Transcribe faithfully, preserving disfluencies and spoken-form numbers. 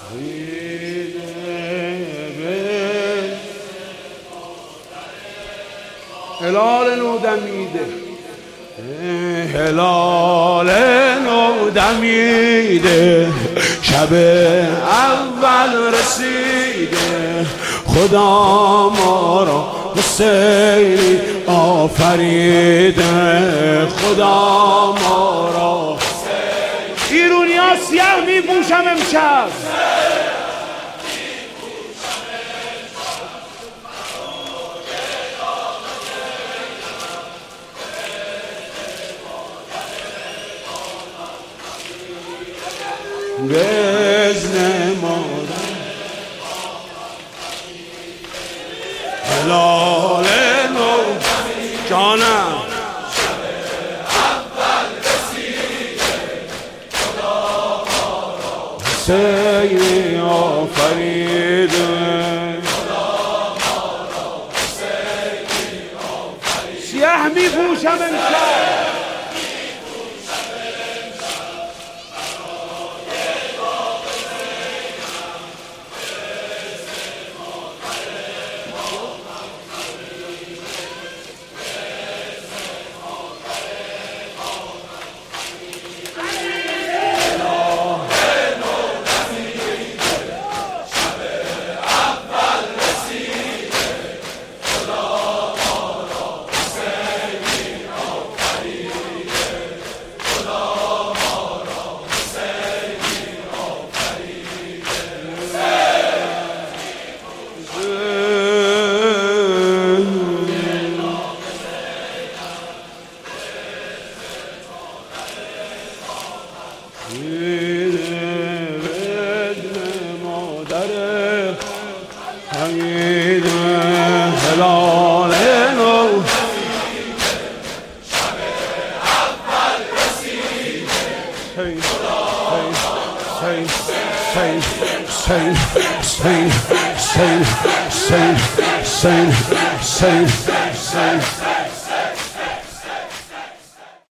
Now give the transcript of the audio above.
هلال نو دمیده، هلال نو دمیده، شب اول رسیده، خدا ما را به سیری آفریده، خدا ما را ایرونی ها سیاه می پوشم امشب، بزن مادر هلال نو جانم شب اول رسیده خدا ما را سیری آفریده، خدا ما را سیری آفریده، سیاه می پوشم امشب هلال نو شب اول رسیده سین سین سین سین سین سین